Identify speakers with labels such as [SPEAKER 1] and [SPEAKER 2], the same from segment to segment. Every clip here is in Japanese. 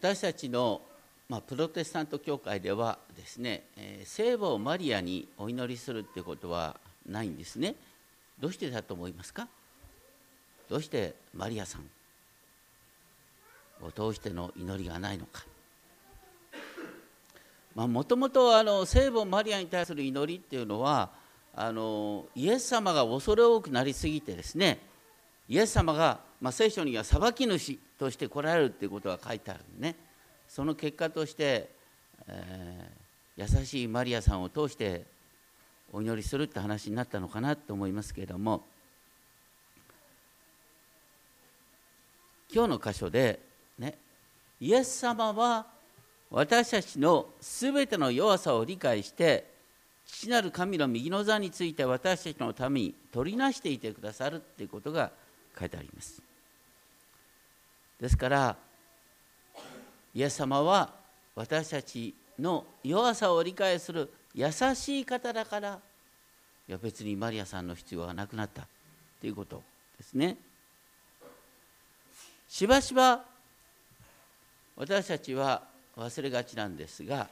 [SPEAKER 1] 私たちの、プロテスタント教会ではですね、聖母マリアにお祈りするっていうことはないんですね。どうしてだと思いますか？どうしてマリアさんを通しての祈りがないのか。もともと聖母マリアに対する祈りっていうのはイエス様が恐れ多くなりすぎてですね、イエス様が、聖書には裁き主として来られるっていうことが書いてあるんでね。その結果として、優しいマリアさんを通してお祈りするって話になったのかなと思いますけれども、今日の箇所でね、イエス様は私たちのすべての弱さを理解して父なる神の右の座について私たちのために取りなしていてくださるということが書いてあります。ですからイエス様は私たちの弱さを理解する優しい方だから、別にマリアさんの必要がなくなったということですね。しばしば私たちは忘れがちなんですが、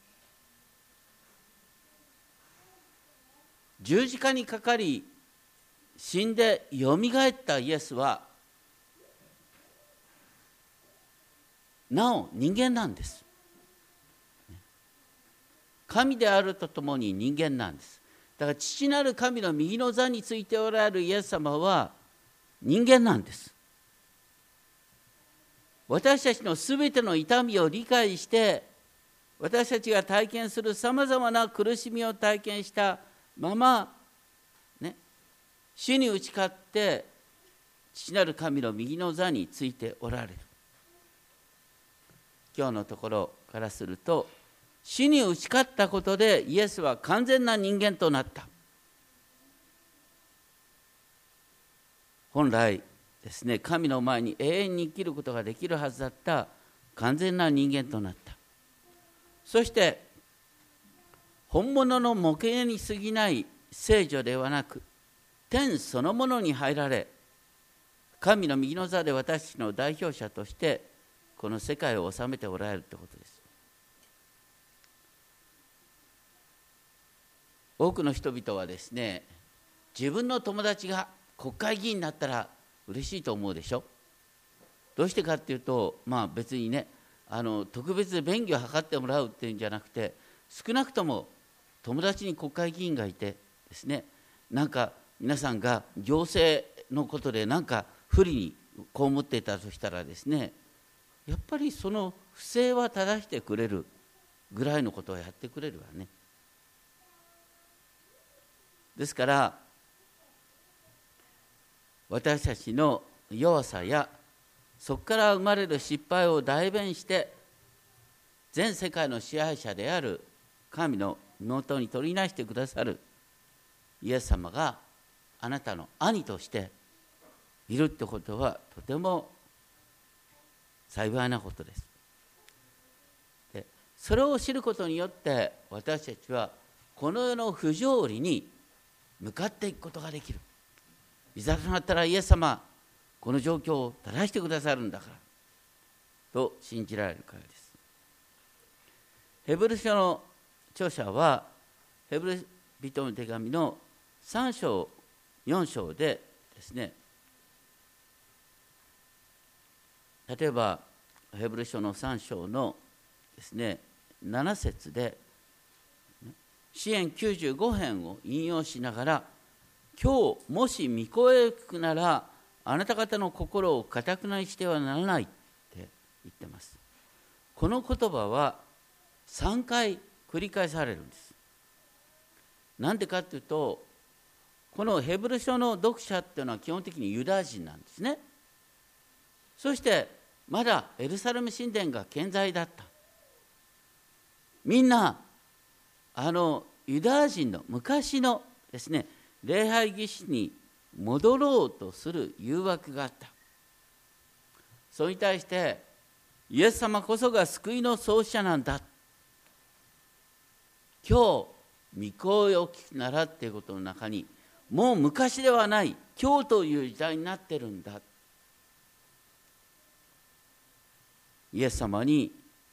[SPEAKER 1] 十字架にかかり死んでよみがえったイエスはなお人間なんです。神であるとともに人間なんです。だから父なる神の右の座についておられるイエス様は人間なんです。私たちのすべての痛みを理解して、私たちが体験するさまざまな苦しみを体験したまま、主に打ち勝って父なる神の右の座についておられる。今日のところからすると、主に打ち勝ったことでイエスは完全な人間となった。本来ですね、神の前に永遠に生きることができるはずだった完全な人間となった。そして本物の模型に過ぎない聖女ではなく、天そのものに入られ、神の右の座で私たちの代表者としてこの世界を治めておられるということです。多くの人々はですね、自分の友達が国会議員になったら嬉しいと思うでしょ。どうしてかっていうと、別にね、特別便宜を図ってもらうっていうんじゃなくて、少なくとも友達に国会議員がいてですね、皆さんが行政のことで不利に被っていたとしたらですね、やっぱりその不正は正してくれるぐらいのことをやってくれるわね。ですから私たちの弱さやそこから生まれる失敗を代弁して全世界の支配者である神の妹に取りなしてくださるイエス様があなたの兄としているってことはとても幸いなことです。で、それを知ることによって私たちはこの世の不条理に向かっていくことができる。いざとなったらイエス様、この状況を正してくださるんだからと信じられるからです。ヘブル書の著者はヘブル人の手紙の3章4章でですね、例えばヘブル書の3章のですね7節で詩編95編を引用しながら、今日もし御声を聞くならあなた方の心を堅くなにしてはならないって言ってます。この言葉は3回繰り返されるんです。なんでかっていうと、このヘブル書の読者っていうのは基本的にユダヤ人なんですね。そしてまだエルサレム神殿が健在だった。みんなユダヤ人の昔のですね礼拝儀式に戻ろうとする誘惑があった。それに対してイエス様こそが救いの創始者なんだ。今日御声を聞くならっていうことの中に、もう昔ではない今日という時代になってるんだ。 イエス様に、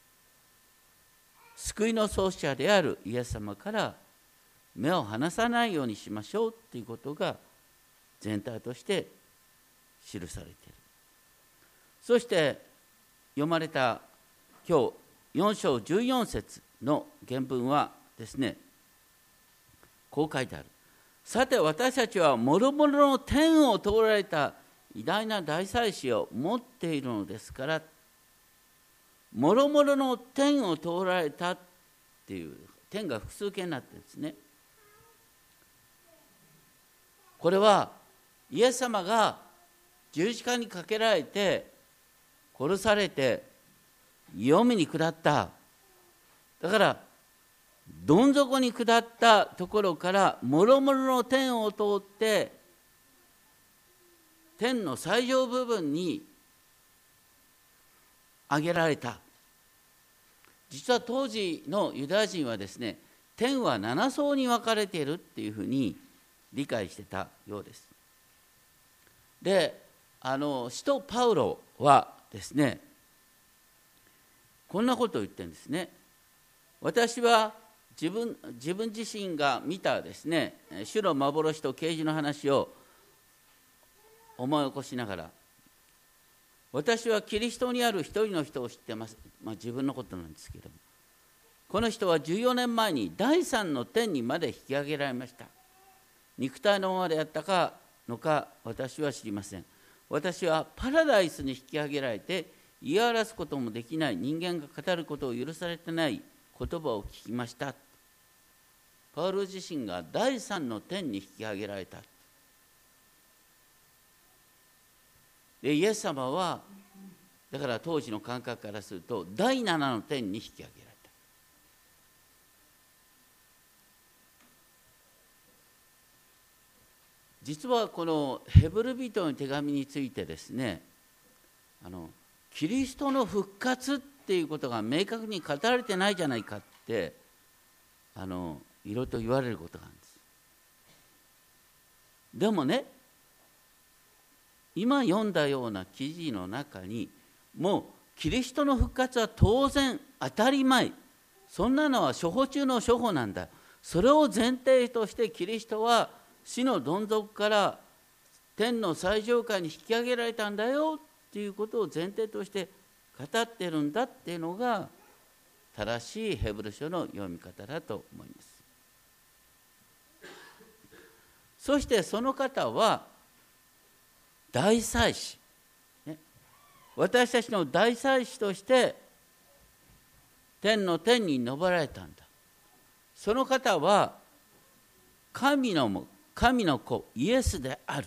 [SPEAKER 1] 救いの創始者であるイエス様から目を離さないようにしましょうということが全体として記されている。そして読まれた今日4章14節の原文はですね、こう書いてある。さて私たちは諸々の天を通られた偉大な大祭司を持っているのですから、諸々の天を通られたっていう、天が複数形になってるんですね。これはイエス様が十字架にかけられて殺されて黄泉に下った。だからどん底に下ったところから諸々の天を通って天の最上部分に上げられた。実は当時のユダヤ人はですね、天は7層に分かれているっていうふうに理解してたようです。で、使徒パウロはですね、こんなことを言ってるんですね。私は自分自身が見たですね、主の幻と啓示の話を思い起こしながら、私はキリストにある一人の人を知ってます。自分のことなんですけども、この人は14年前に第三の天にまで引き上げられました。肉体のままであったのか私は知りません。私はパラダイスに引き上げられて、言い表すこともできない人間が語ることを許されてない言葉を聞きました。パウロ自身が第三の天に引き上げられた。でイエス様はだから当時の感覚からすると第7の天に引き上げられた。実はこのヘブル人の手紙についてですね、キリストの復活っていうことが明確に語られてないじゃないかっていろいろと言われることがあるんです。でもね、今読んだような記事の中にもうキリストの復活は当然当たり前、そんなのは諸法中の諸法なんだ、それを前提としてキリストは死のどん底から天の最上階に引き上げられたんだよっていうことを前提として語ってるんだっていうのが正しいヘブル書の読み方だと思います。そしてその方は大祭司、ね、私たちの大祭司として天の天に昇られたんだ。その方は神の子イエスである。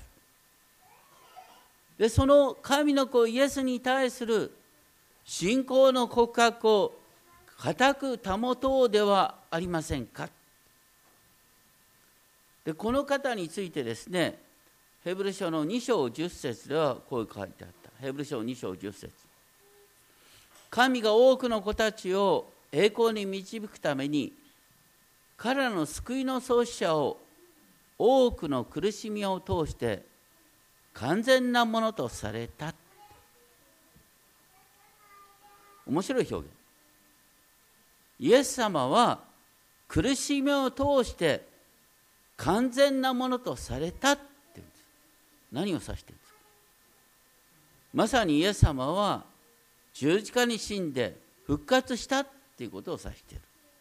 [SPEAKER 1] でその神の子イエスに対する信仰の告白を固く保とうではありませんか。でこの方についてですね、ヘブル書の2章10節ではこう書いてあった。ヘブル書2章10節、神が多くの子たちを栄光に導くために彼らの救いの創始者を多くの苦しみを通して完全なものとされた。面白い表現。イエス様は苦しみを通して完全なものとされたって言うんです。何を指しているんですか。まさにイエス様は十字架に死んで復活したっていうことを指している。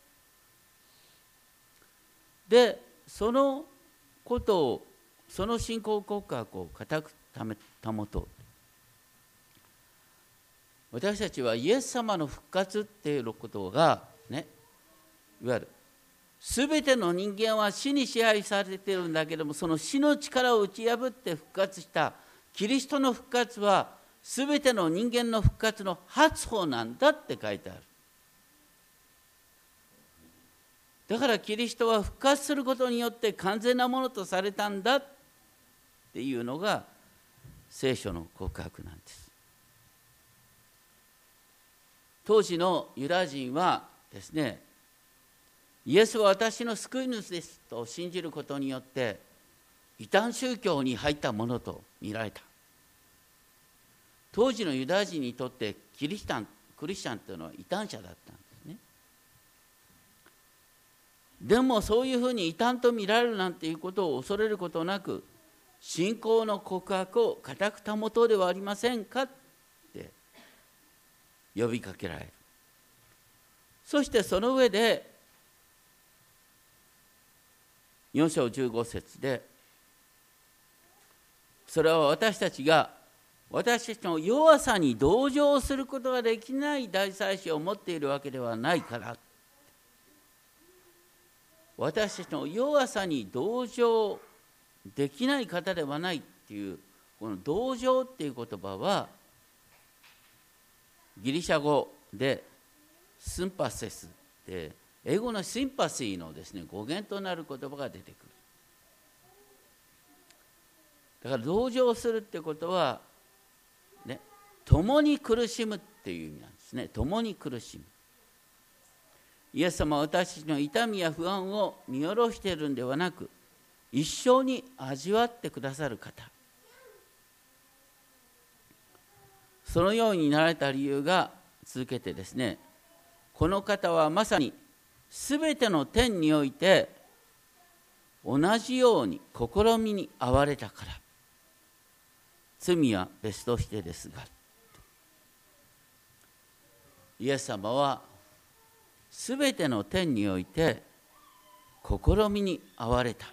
[SPEAKER 1] でそのことを、その信仰告白を固く保とう。私たちはイエス様の復活っていうことがね、いわゆる全ての人間は死に支配されているんだけども、その死の力を打ち破って復活したキリストの復活は全ての人間の復活の初歩なんだって書いてある。だからキリストは復活することによって完全なものとされたんだっていうのが聖書の告白なんです。当時のユダヤ人はですね、イエスは私の救い主ですと信じることによって異端宗教に入ったものと見られた。当時のユダヤ人にとってキリシタンクリスチャンというのは異端者だったんですね。でもそういうふうに異端と見られるなんていうことを恐れることなく、信仰の告白を固く保とうではありませんかって呼びかけられる。そしてその上で4章15節で、それは私たちの弱さに同情することができない大祭司を持っているわけではないから、私たちの弱さに同情できない方ではないっていう、この同情っていう言葉はギリシャ語でスンパセスで、英語のシンパシーのですね、語源となる言葉が出てくる。だから同情するってことはね、共に苦しむっていう意味なんですね。共に苦しむ。イエス様は私たちの痛みや不安を見下ろしているんではなく、一緒に味わってくださる方。そのようになられた理由が続けてですね、この方はまさにすべての点において同じように試みに遭われたから。罪は別としてですが、イエス様はすべての点において試みに遭われた。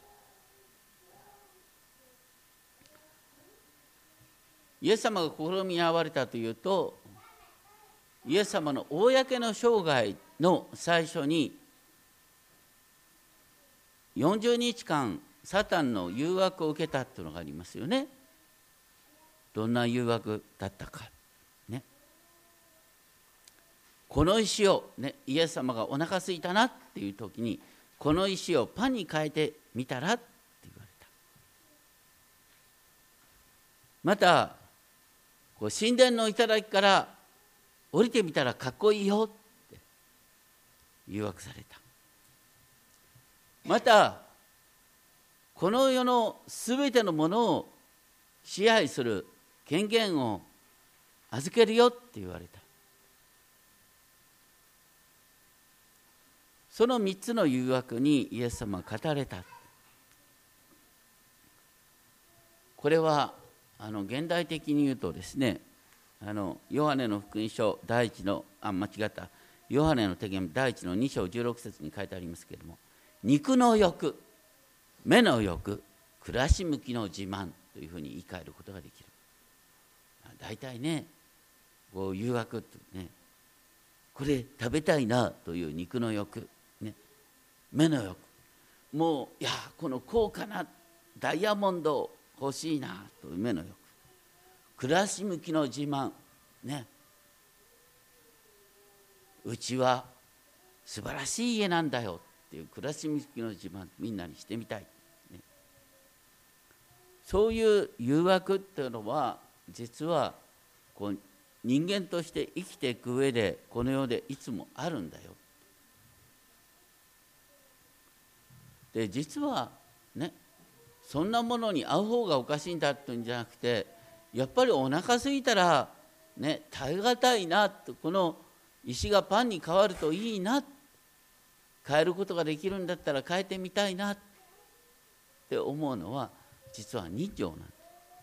[SPEAKER 1] イエス様が試みに遭われたというと、イエス様の公の生涯の最初に40日間サタンの誘惑を受けたというのがありますよね。どんな誘惑だったか、ね、この石を、ね、イエス様がお腹空いたなっていう時に、この石をパンに変えてみたらって言われた。また神殿の頂から降りてみたらかっこいいよって誘惑された。またこの世のすべてのものを支配する権限を預けるよって言われた。その3つの誘惑にイエス様は語られた。これは現代的に言うとですね、ヨハネの福音書第一の間違ったヨハネの手紙第1の2章16節に書いてありますけれども、肉の欲、目の欲、暮らし向きの自慢というふうに言い換えることができる。大体ね、こう誘惑ってね、これ食べたいなという肉の欲、ね、目の欲、もういやこの高価なダイヤモンド欲しいなという目の欲、暮らし向きの自慢、ね、うちは素晴らしい家なんだよっていう暮らし向きの自慢、みんなにしてみたい、ね、そういう誘惑っていうのは実はこう人間として生きていく上でこの世でいつもあるんだよ。で実はね、そんなものに会う方がおかしいんだっていうんじゃなくて、やっぱりお腹空いたらね、耐え難いなと、この石がパンに変わるといいな、変えることができるんだったら変えてみたいなって思うのは実は人情なんです。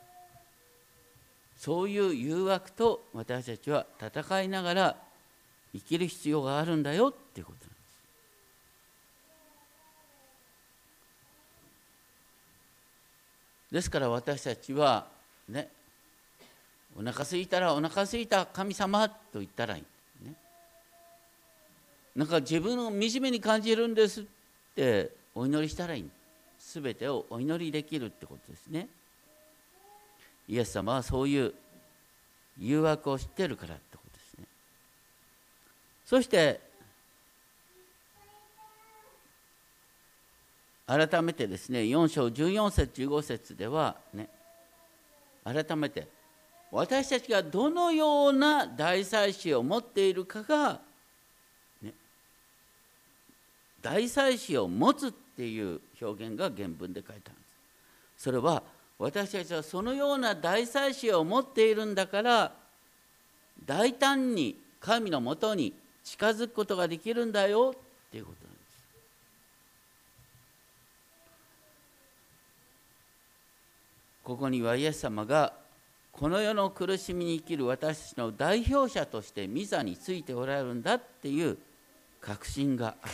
[SPEAKER 1] そういう誘惑と私たちは戦いながら生きる必要があるんだよっていうことなんです。ですから私たちはね、お腹空いたらお腹空いた神様と言ったらいい、ね、なんか自分を惨めに感じるんですってお祈りしたらいい。すべてをお祈りできるってことですね。イエス様はそういう誘惑を知っているからってことですね。そして改めてですね、4章14節15節ではね、改めて私たちがどのような大祭司を持っているかが、ね、大祭司を持つっていう表現が原文で書いてあるんです。それは私たちはそのような大祭司を持っているんだから、大胆に神のもとに近づくことができるんだよっていうことなんです。ここにはイエス様がこの世の苦しみに生きる私たちの代表者として御座についておられるんだっていう確信がある。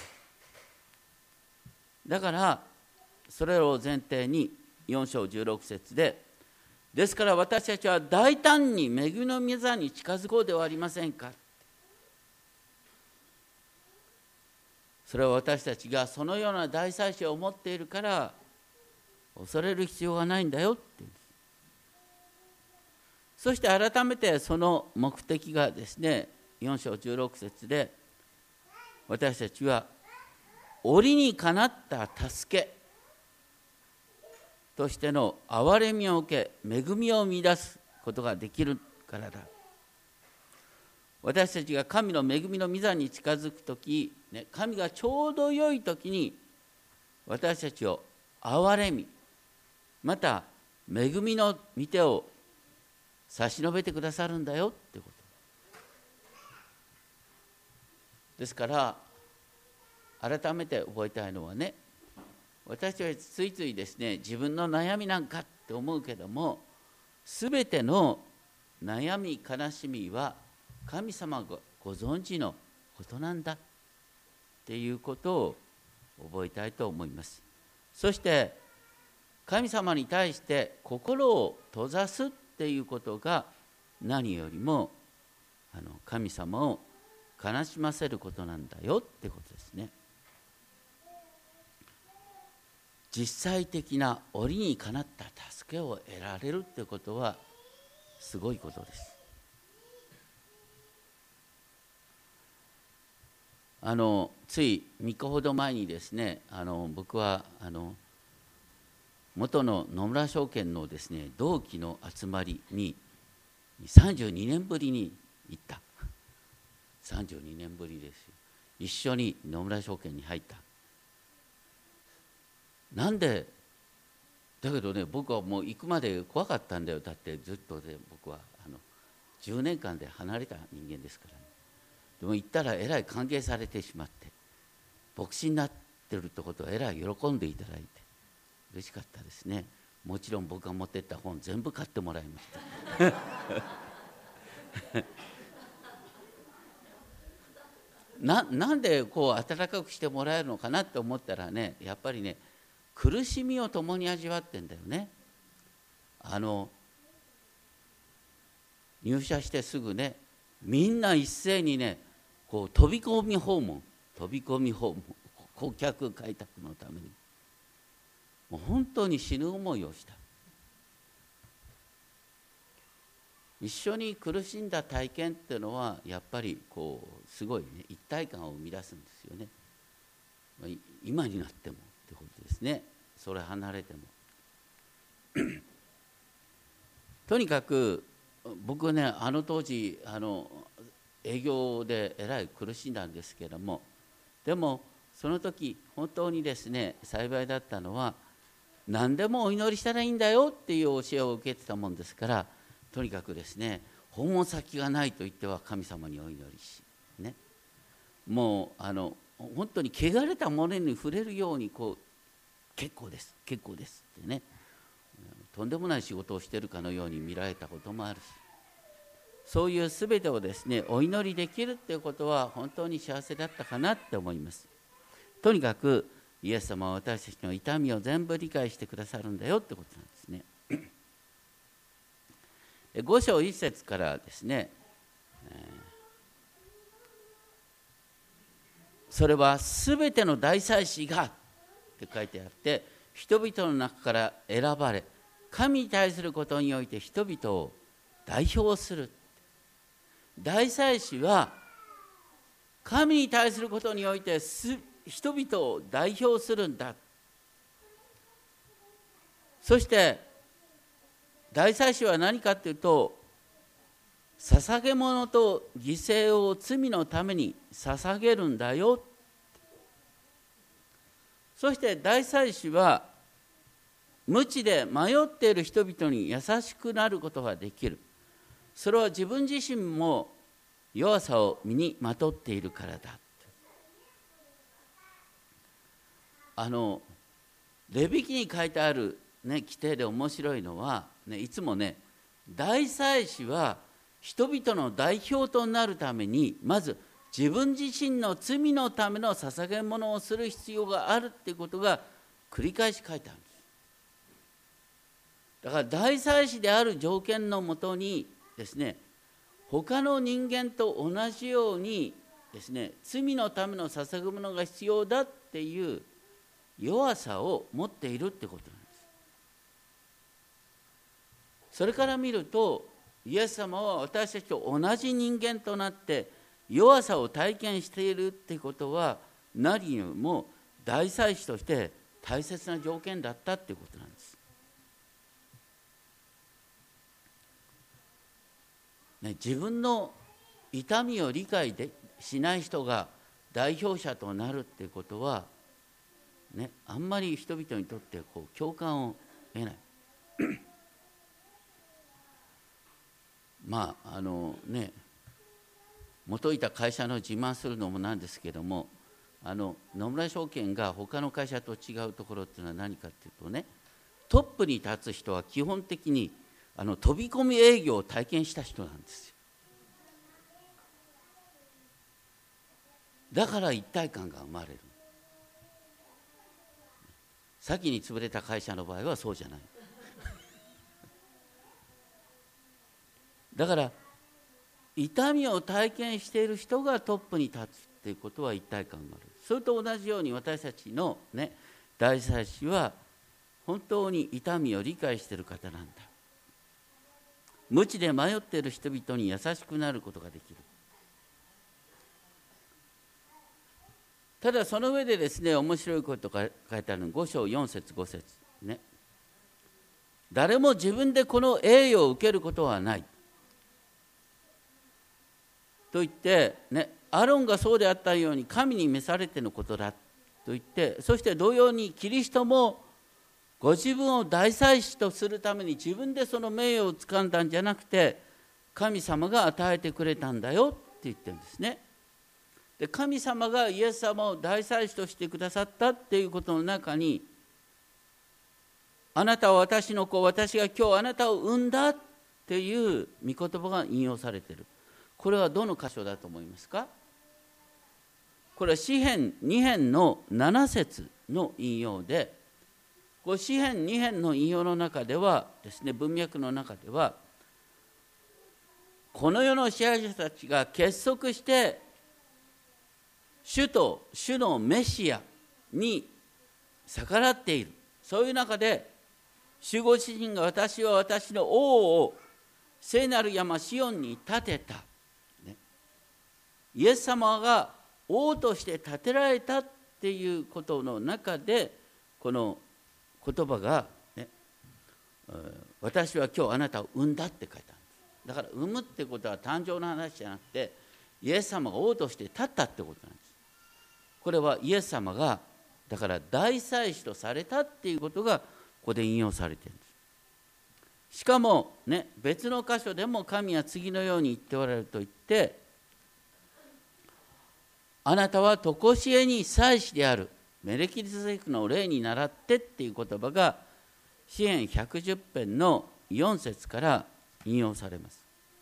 [SPEAKER 1] だからそれを前提に4章16節で、ですから私たちは大胆に恵みの御座に近づこうではありませんか。それは私たちがそのような大祭司を持っているから恐れる必要がないんだよって言うんです。そして改めてその目的がですね、4章16節で、私たちは折にかなった助けとしての憐れみを受け、恵みを見出すことができるからだ。私たちが神の恵みの御座に近づくとき、神がちょうど良いときに私たちを憐れみ、また恵みの御手を差し伸べてくださるんだよってことですから、改めて覚えたいのはね、私はついついですね、自分の悩みなんかって思うけども、すべての悩み悲しみは神様がご存知のことなんだっていうことを覚えたいと思います。そして神様に対して心を閉ざすっていうことが何よりも神様を悲しませることなんだよってことですね。実際的な折にかなった助けを得られるってことはすごいことです。つい3日ほど前にですね、僕は元の野村証券のですね、同期の集まりに32年ぶりに行った。32年ぶりですよ。一緒に野村証券に入った。なんでだけどね、僕はもう行くまで怖かったんだよ。だってずっとで僕は10年間で離れた人間ですからね。でも行ったらえらい歓迎されてしまって、牧師になってるってことはえらい喜んでいただいて嬉しかったですね。もちろん僕が持ってった本全部買ってもらいましたなんでこう温かくしてもらえるのかなって思ったらね、やっぱりね、苦しみを共に味わってんだよね。入社してすぐね、みんな一斉にね、こう飛び込み訪問、顧客開拓のためにもう本当に死ぬ思いをした。一緒に苦しんだ体験っていうのはやっぱりこうすごいね、一体感を生み出すんですよね。今になってもってことですね。それ離れてもとにかく僕ね、当時営業でえらい苦しんだんですけども、でもその時本当にですね、幸いだったのは、何でもお祈りしたらいいんだよっていう教えを受けてたもんですから、とにかくですね、訪問先がないと言っては神様にお祈りし、ね、もう本当に汚れたものに触れるようにこう結構ですってね、とんでもない仕事をしているかのように見られたこともあるし、そういうすべてをですね、お祈りできるっていうことは本当に幸せだったかなって思います。とにかくイエス様は私たちの痛みを全部理解してくださるんだよってことなんですね。5章1節からですね、それはすべての大祭司がって書いてあって、人々の中から選ばれ、神に対することにおいて人々を代表する。大祭司は神に対することにおいて人々を代表するんだ。そして大祭司は何かというと、捧げ物と犠牲を罪のために捧げるんだよ。そして大祭司は無知で迷っている人々に優しくなることができる。それは自分自身も弱さを身にまとっているからだ。レビ記に書いてある、規定で面白いのは、いつもね、大祭司は人々の代表となるためにまず自分自身の罪のための捧げ物をする必要があるっていうことが繰り返し書いてあるんです。だから大祭司である条件のもとにですね、他の人間と同じようにですね、罪のための捧げ物が必要だっていう弱さを持っているってことなんです。それから見ると、イエス様は私たちと同じ人間となって弱さを体験しているってことは何よりも大祭司として大切な条件だったってことなんです。自分の痛みを理解しない人が代表者となるっていうことは、あんまり人々にとって共感を得ない。元いた会社の自慢するのもなんですけども、野村証券が他の会社と違うところっていうのは何かっていうとね、トップに立つ人は基本的に飛び込み営業を体験した人なんですよ。だから一体感が生まれる。先に潰れた会社の場合はそうじゃない。だから痛みを体験している人がトップに立つっていうことは一体感がある。それと同じように私たちの大祭司は本当に痛みを理解している方なんだ。無知で迷っている人々に優しくなることができる。ただその上でですね、面白いことが書いてあるの、5章4節5節ね。誰も自分でこの栄誉を受けることはないと言ってアロンがそうであったように神に召されてのことだと言って、そして同様にキリストもご自分を大祭司とするために自分でその名誉をつかんだんじゃなくて、神様が与えてくれたんだよって言ってるんですね。で、神様がイエス様を大祭司としてくださったっていうことの中に、あなたは私の子、私が今日あなたを産んだっていう御言葉が引用されている。これはどの箇所だと思いますか？これは詩編2編の7節の引用で、詩編2編の引用の中ではですね、文脈の中では、この世の支配者たちが結束して主と主のメシアに逆らっている。そういう中で主ご自身が私は私の王を聖なる山シオンに立てた、イエス様が王として立てられたっていうことの中で、この言葉が、私は今日あなたを産んだって書いてあるんです。だから産むってことは誕生の話じゃなくて、イエス様が王として立ったってことなんです。これはイエス様がだから大祭司とされたっていうことがここで引用されているんです。しかも別の箇所でも神は次のように言っておられると言って、あなたは常しえに祭司であるメルキゼデクの例に倣ってっていう言葉が詩編110編の4節から引用されます。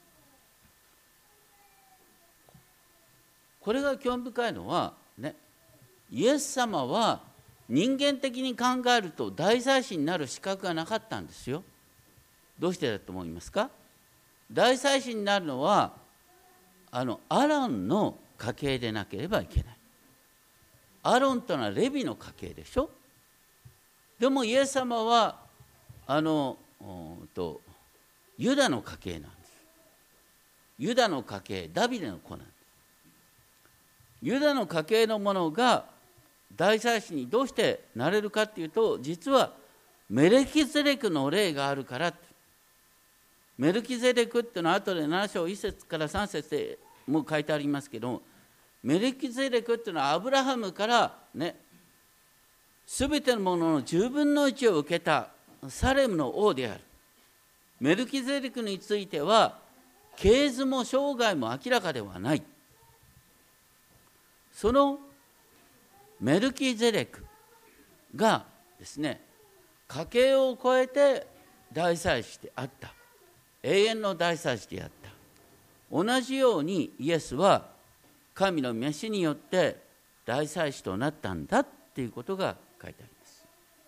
[SPEAKER 1] これが興味深いのはイエス様は人間的に考えると大祭司になる資格がなかったんですよ。どうしてだと思いますか？大祭司になるのはアロンの家系でなければいけない。アロンというのはレビの家系でしょ。でもイエス様はユダの家系なんです。ユダの家系、ダビデの子なんです。ユダの家系の者が大祭司にどうしてなれるかっていうと、実はメルキゼデクの例があるから。メルキゼデクっていうのは後で7章1節から3節でも書いてありますけど、メルキゼデクっていうのはアブラハムからすべてのものの10分の1を受けたサレムの王である。メルキゼデクについては系図も生涯も明らかではない。そのメルキゼレクがですね、家系を超えて大祭司であった。永遠の大祭司であった。同じようにイエスは神の召しによって大祭司となったんだっていうことが書いてあります。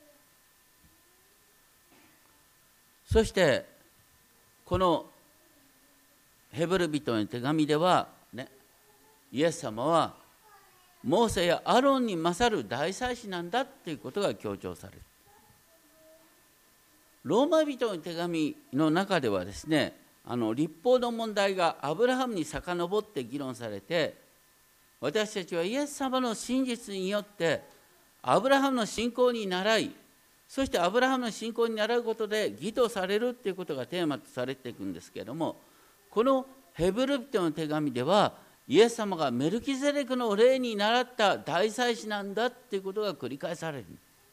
[SPEAKER 1] そしてこのヘブル人の手紙ではね、イエス様はモーセやアロンに勝る大祭司なんだっていうことが強調される。ローマ人の手紙の中ではですね、律法の問題がアブラハムに遡って議論されて、私たちはイエス様の真実によってアブラハムの信仰に倣い、そしてアブラハムの信仰に倣うことで義とされるということがテーマとされていくんですけれども、このヘブル人の手紙ではイエス様がメルキゼレクの例に倣った大祭司なんだということが繰り返される。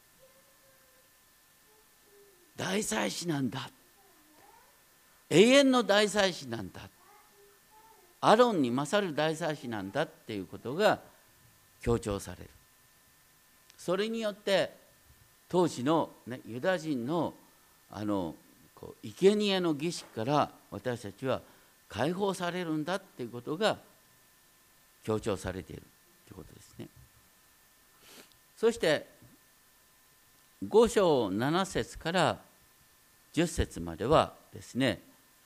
[SPEAKER 1] 大祭司なんだ、永遠の大祭司なんだ、アロンに勝る大祭司なんだっていうことが強調される。それによって当時の、ユダヤ人の生贄の儀式から私たちは解放されるんだっていうことが強調されているということですね。そして5章7節から10節まではですね、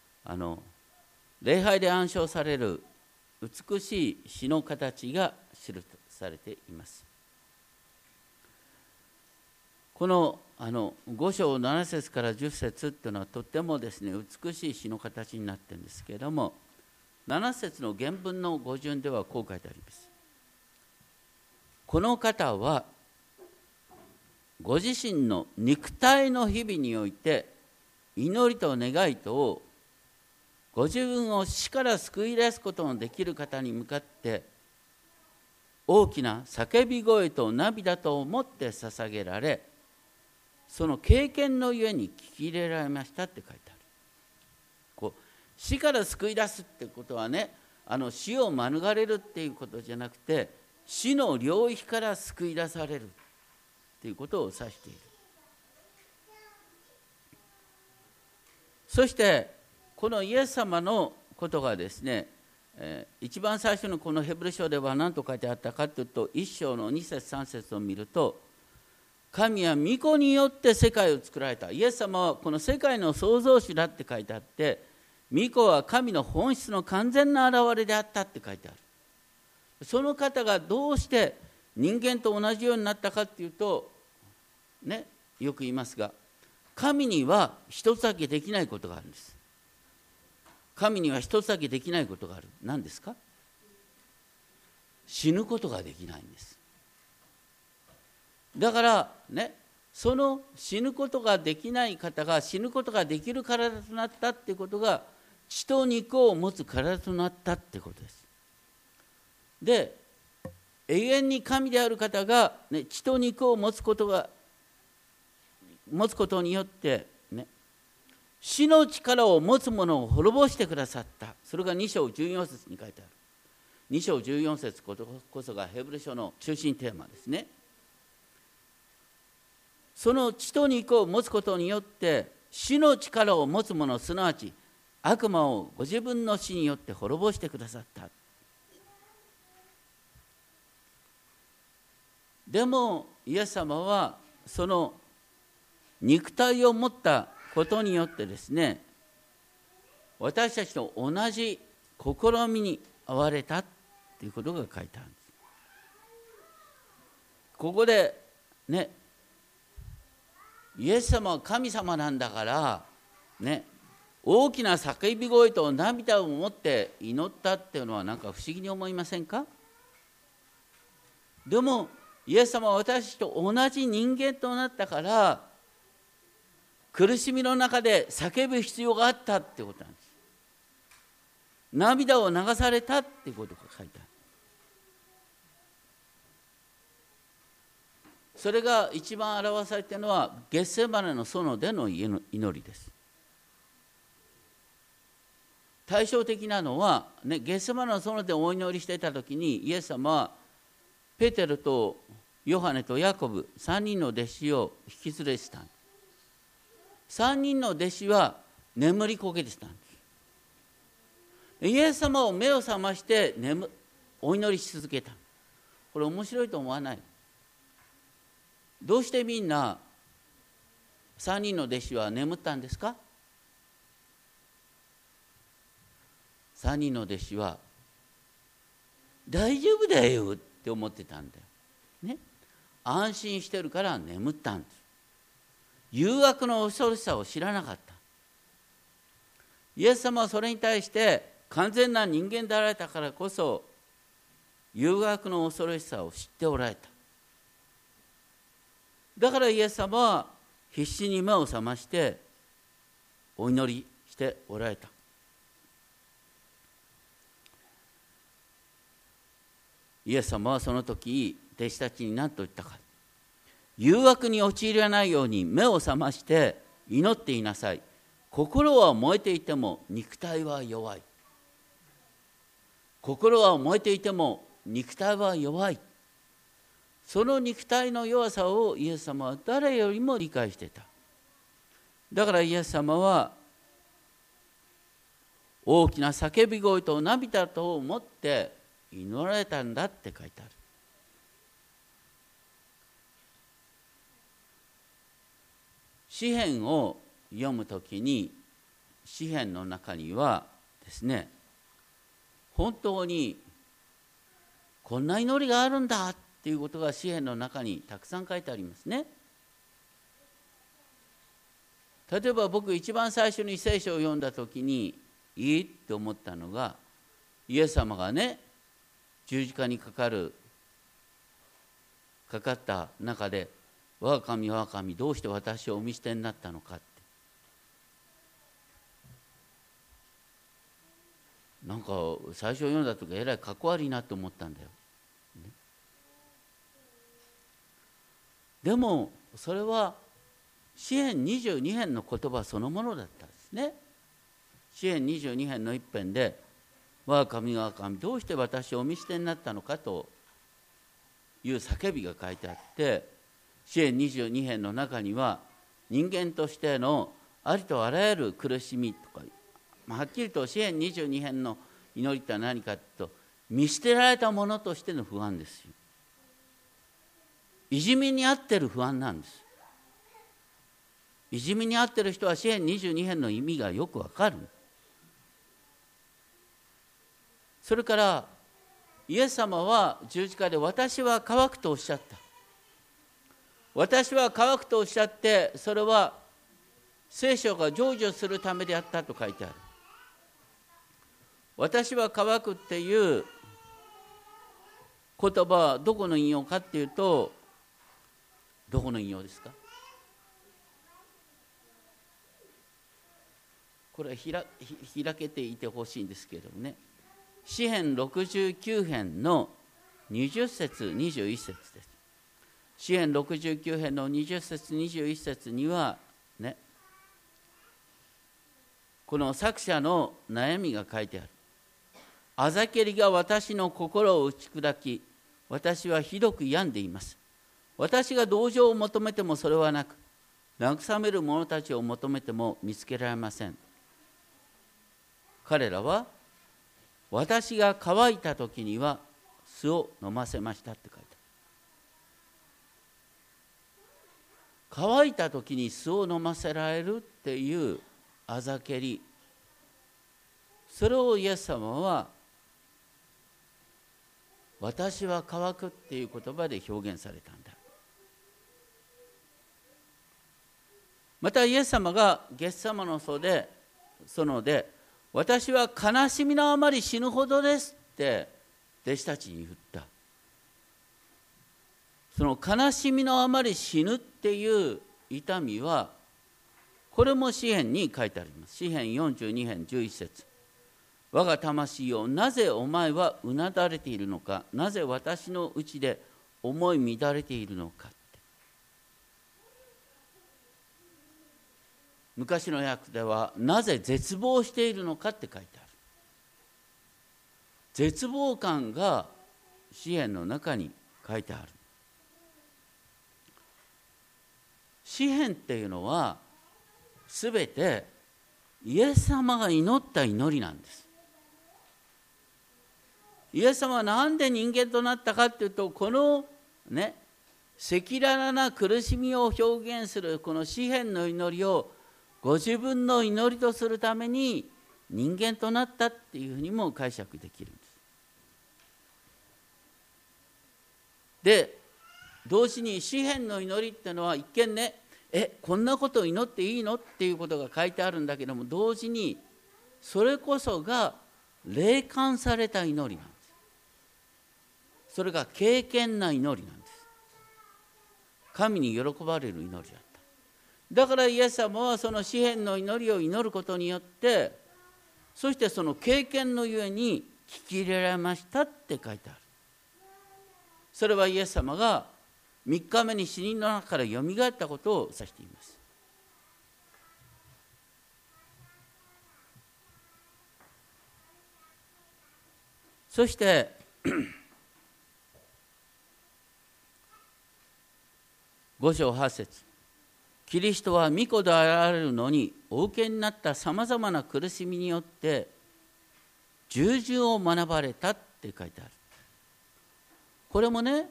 [SPEAKER 1] 礼拝で暗唱される美しい詩の形が記されています。この5章7節から10節っていうのはとってもですね、美しい詩の形になっているんですけれども、7節の原文の語順ではこう書いてあります。この方はご自身の肉体の日々において祈りと願いとをご自分を死から救い出すことのできる方に向かって大きな叫び声と涙と思って捧げられ、その経験のゆえに聞き入れられましたって書いてある。死から救い出すってことはね、死を免れるっていうことじゃなくて、死の領域から救い出されるっていうことを指している。そしてこのイエス様のことがですね、一番最初のこのヘブル書では何と書いてあったかというと、1章の2節3節を見ると、神は御子によって世界を作られた。イエス様はこの世界の創造主だって書いてあって、御子は神の本質の完全な現れであったって書いてある。その方がどうして人間と同じようになったかっていうとね、よく言いますが、神には一つだけできないことがあるんです。神には一つだけできないことがある。何ですか？死ぬことができないんです。だからね、その死ぬことができない方が死ぬことができる体となったってことが、血と肉を持つ体となったってことです。で、永遠に神である方が、ね、血と肉を持つことによって、ね、死の力を持つ者を滅ぼしてくださった。それが2章14節に書いてある。2章14節こそがヘブル書の中心テーマですね。その血と肉を持つことによって死の力を持つ者、すなわち悪魔をご自分の死によって滅ぼしてくださった。でもイエス様はその肉体を持ったことによってですね、私たちと同じ試みに遭われたということが書いてあるんです。ここでね、イエス様は神様なんだからね、大きな叫び声と涙を持って祈ったっていうのはなんか不思議に思いませんか？でもイエス様は私たちと同じ人間となったから、苦しみの中で叫ぶ必要があったってことなんです。涙を流されたってことが書いてある。それが一番表されているのはゲッセマネの園での祈りです。 対照的なのは、ね、ゲッセマネの園でお祈りしていた時にイエス様はペテロとヨハネとヤコブ3人の弟子を引き連れてたんです。3人の弟子は眠りこけてたんです。イエス様を目を覚ましてお祈りし続けた。これ面白いと思わない？どうしてみんな3人の弟子は眠ったんですか？3人の弟子は大丈夫だよって思ってたんだよ、ね、安心してるから眠ったんです。誘惑の恐ろしさを知らなかった。イエス様はそれに対して完全な人間であられたからこそ誘惑の恐ろしさを知っておられた。だからイエス様は必死に目を覚ましてお祈りしておられた。イエス様はその時弟子たちに何と言ったか。誘惑に陥らないように目を覚まして祈っていなさい。心は燃えていても肉体は弱い。心は燃えていても肉体は弱い。その肉体の弱さをイエス様は誰よりも理解していた。だからイエス様は大きな叫び声と涙とを持って祈られたんだって書いてある。詩篇を読むときに詩篇の中にはですね、本当にこんな祈りがあるんだっていうことが詩篇の中にたくさん書いてありますね。例えば僕一番最初に聖書を読んだときにいいって思ったのが、イエス様がね十字架にかかった中で、我が神我が神どうして私をお見捨てになったのかって、なんか最初読んだ時えらいかっこ悪いなって思ったんだよ、ね、でもそれは詩編22編の言葉そのものだったんですね。詩編22編の一編で、我が神我が神どうして私をお見捨てになったのかという叫びが書いてあって、詩編22編の中には人間としてのありとあらゆる苦しみとか、はっきりと詩編22編の祈りとは何かというと、見捨てられたものとしての不安ですよ。いじめに遭ってる不安なんです。いじめに遭ってる人は詩編22編の意味がよくわかる。それからイエス様は十字架で私は乾くとおっしゃった。私は乾くとおっしゃって、それは聖書が成就するためであったと書いてある。私は乾くっていう言葉はどこの引用かっていうと、どこの引用ですか？これは開けていてほしいんですけれどもね、詩編69編の20節21節です。詩編69編の20節21節にはね、この作者の悩みが書いてある。あざけりが私の心を打ち砕き、私はひどく病んでいます。私が同情を求めてもそれはなく、慰める者たちを求めても見つけられません。彼らは私が乾いた時には酢を飲ませましたって書いてある。乾いた時に酢を飲ませられるっていうあざけり、それをイエス様は私は乾くっていう言葉で表現されたんだ。またイエス様がゲッセマネの園で私は悲しみのあまり死ぬほどですって弟子たちに言った。その悲しみのあまり死ぬっていう痛みは、これも詩編に書いてあります。詩編42編11節、我が魂よ、なぜお前はうなだれているのか、なぜ私のうちで思い乱れているのかって。昔の訳ではなぜ絶望しているのかって書いてある。 絶望感が詩篇の中に書いてある。詩篇っていうのはすべてイエス様が祈った祈りなんです。イエス様は何で人間となったかっていうと、このね、赤裸々な苦しみを表現するこの詩篇の祈りをご自分の祈りとするために人間となったっていうふうにも解釈できるんです。で、同時に詩篇の祈りっていうのは一見ね、こんなことを祈っていいのっていうことが書いてあるんだけども、同時にそれこそが霊感された祈りなんです。それが敬虔な祈りなんです。神に喜ばれる祈りだった。だからイエス様はその詩篇の祈りを祈ることによって、そしてその敬虔のゆえに聞き入れられましたって書いてある。それはイエス様が3日目に死人の中からよみがえったことを指しています。そして5章8節、キリストは御子であられるのにお受けになったさまざまな苦しみによって従順を学ばれたって書いてある。これもね、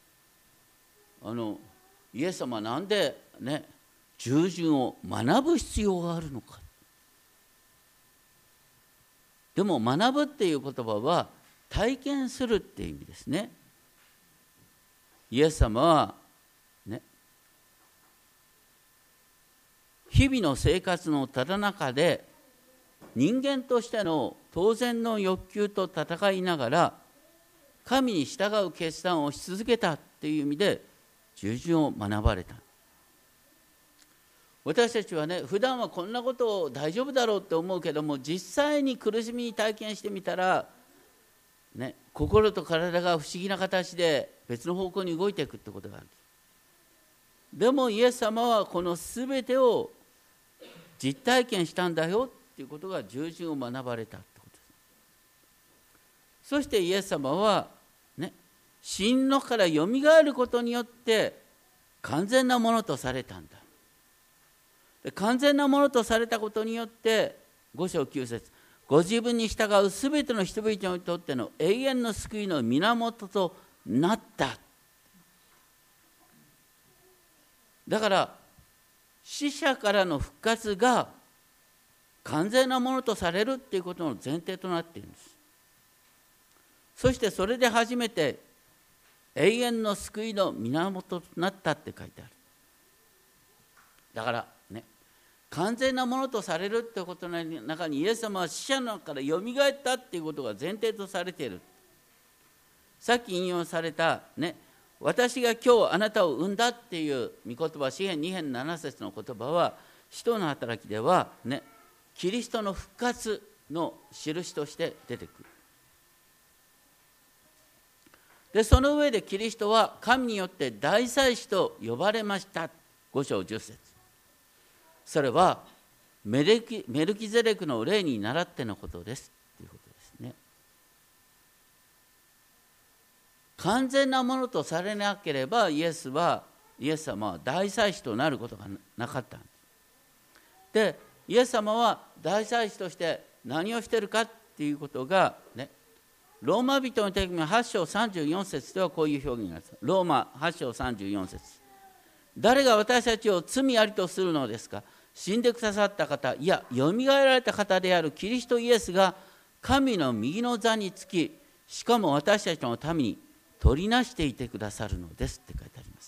[SPEAKER 1] イエス様はなんでね、従順を学ぶ必要があるのか。でも学ぶっていう言葉は体験するっていう意味ですね。イエス様はね、日々の生活のただ中で人間としての当然の欲求と戦いながら神に従う決断をし続けたっていう意味で従順を学ばれた。私たちはね、普段はこんなことを大丈夫だろうって思うけども、実際に苦しみに体験してみたらね、心と体が不思議な形で別の方向に動いていくってことがある。でもイエス様はこのすべてを実体験したんだよっていうことが従順を学ばれたってことです。そしてイエス様はね、死人の中からよみがえることによって完全なものとされたんだ。で、完全なものとされたことによって5章9節、ご自分に従うすべての人々にとっての永遠の救いの源となった。だから死者からの復活が完全なものとされるっていうことの前提となっているんです。そしてそれで初めて永遠の救いの源となったって書いてある。だからね、完全なものとされるってことの中にイエス様は死者の中からよみがえったっていうことが前提とされている。さっき引用されたね、私が今日あなたを産んだっていう御言葉、詩編2編7節の言葉は使徒の働きではね、キリストの復活の印として出てくる。で、その上でキリストは神によって大祭司と呼ばれました。5章10節。それはメルキゼレクの例に倣ってのことですということですね。完全なものとされなければイエス様は大祭司となることがなかったんです。で、イエス様は大祭司として何をしているかっていうことがね、ローマ人の手紙8章34節ではこういう表現があります。ローマ8章34節。誰が私たちを罪ありとするのですか。死んでくださった方、いや、よみがえられた方であるキリストイエスが神の右の座につき、しかも私たちのために取りなしていてくださるのですって書いてあります。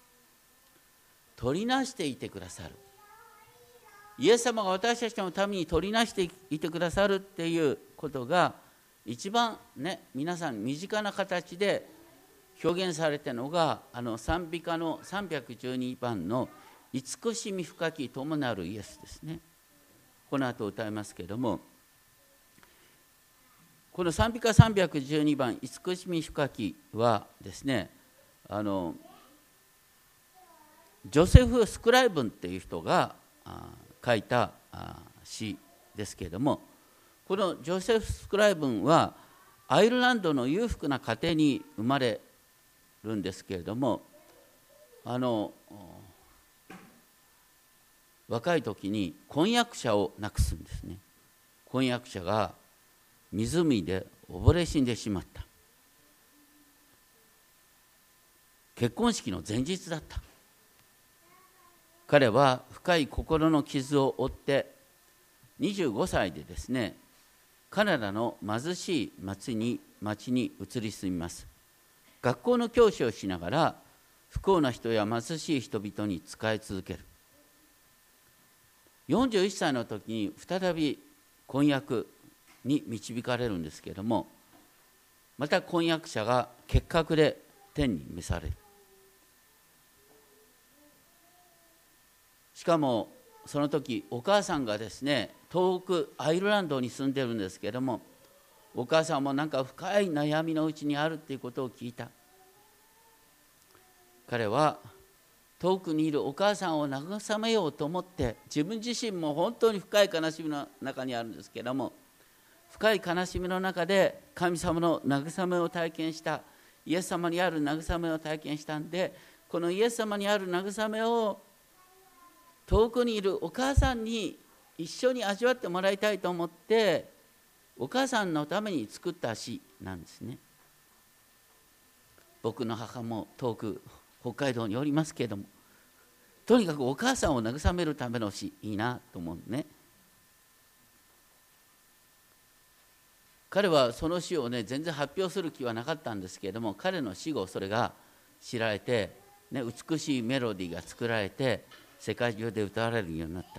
[SPEAKER 1] 取りなしていてくださる。イエス様が私たちのために取りなしていてくださるっていうことが一番ね、皆さん身近な形で表現されているのが賛美歌の312番の慈しみ深き友なるイエスですね。この後歌いますけれども、この賛美歌312番慈しみ深きはですね、ジョセフ・スクライブンっていう人が書いた詩ですけれども、このジョセフ・スクライブンはアイルランドの裕福な家庭に生まれるんですけれども、若い時に婚約者を亡くすんですね。婚約者が湖で溺れ死んでしまった。結婚式の前日だった。彼は深い心の傷を負って25歳でですね、カナダの貧しい町に移り住みます。学校の教師をしながら不幸な人や貧しい人々に仕え続ける。41歳の時に再び婚約に導かれるんですけれども、また婚約者が結核で天に召される。しかもその時お母さんがですね、遠くアイルランドに住んでるんですけれども、お母さんもなんか深い悩みのうちにあるっていうことを聞いた。彼は遠くにいるお母さんを慰めようと思って、自分自身も本当に深い悲しみの中にあるんですけれども、深い悲しみの中で神様の慰めを体験した、イエス様にある慰めを体験したんで、このイエス様にある慰めを遠くにいるお母さんに一緒に味わってもらいたいと思って、お母さんのために作った詩なんですね。僕の母も遠く北海道におりますけれども、とにかくお母さんを慰めるための詩、いいなと思うね。彼はその詩をね、全然発表する気はなかったんですけれども、彼の死後それが知られて、ね、美しいメロディーが作られて世界中で歌われるようになった。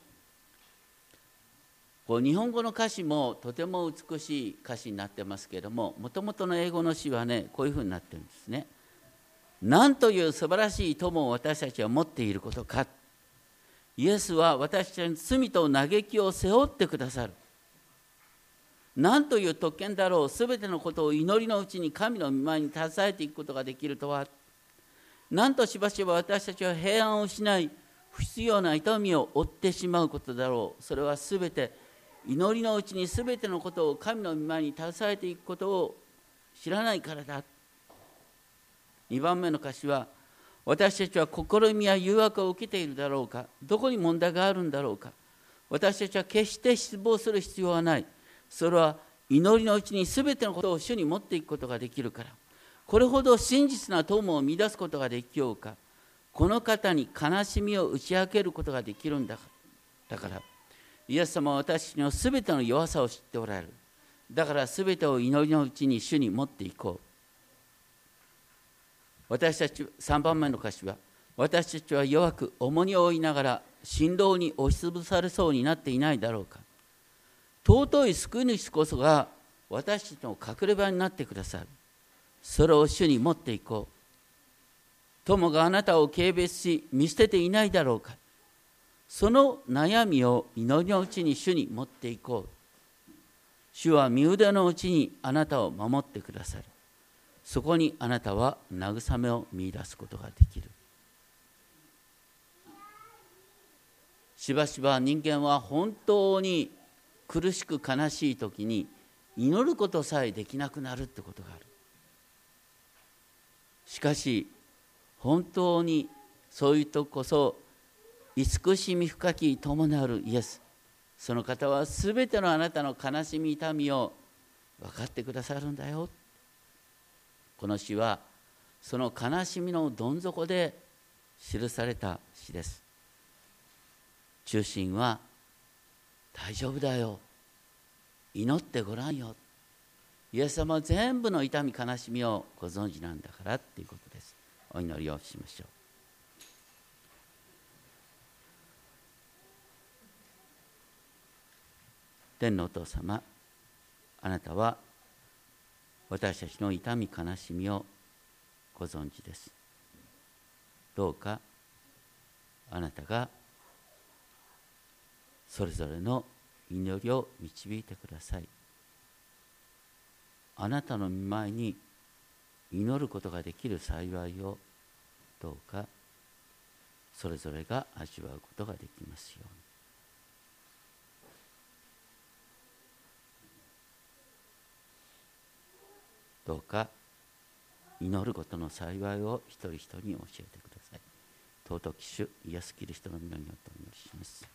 [SPEAKER 1] 日本語の歌詞もとても美しい歌詞になってますけれども、もともとの英語の詩はね、こういうふうになってるんですね。なんという素晴らしい友を私たちは持っていることか。イエスは私たちの罪と嘆きを背負ってくださる。なんという特権だろう。すべてのことを祈りのうちに神の御前に携えていくことができるとは。なんとしばしば私たちは平安を失い、不必要な痛みを負ってしまうことだろう。それはすべて祈りのうちにすべてのことを神の御前に携えていくことを知らないからだ。2番目の歌詞は、私たちは試みや誘惑を受けているだろうか。どこに問題があるんだろうか。私たちは決して失望する必要はない。それは祈りのうちにすべてのことを主に持っていくことができるから。これほど真実な友を乱すことができようか。この方に悲しみを打ち明けることができるんだから。イエス様は私たちのすべての弱さを知っておられる。だからすべてを祈りのうちに主に持っていこう。私たち、3番目の歌詞は、私たちは弱く重荷を負いながら心労に押しつぶされそうになっていないだろうか。尊い救い主こそが私たちの隠れ場になってくださる。それを主に持っていこう。友があなたを軽蔑し見捨てていないだろうか。その悩みを祈りのうちに主に持っていこう。主は身腕のうちにあなたを守ってくださる。そこにあなたは慰めを見出すことができる。しばしば人間は本当に苦しく悲しい時に祈ることさえできなくなるってことがある。しかし本当にそういうとこそ慈しみ深き友なるイエス、その方はすべてのあなたの悲しみ痛みを分かってくださるんだよ。この詩はその悲しみのどん底で記された詩です。中心は大丈夫だよ、祈ってごらんよ、イエス様は全部の痛み悲しみをご存知なんだからっていうことです。お祈りをしましょう。天のお父様、あなたは私たちの痛み悲しみをご存知です。どうかあなたがそれぞれの祈りを導いてください。あなたの御前に祈ることができる幸いをどうかそれぞれが味わうことができますように。 どうか祈ることの幸いを一人一人に教えてください。尊き主イエス・キリストの皆によってお祈りします。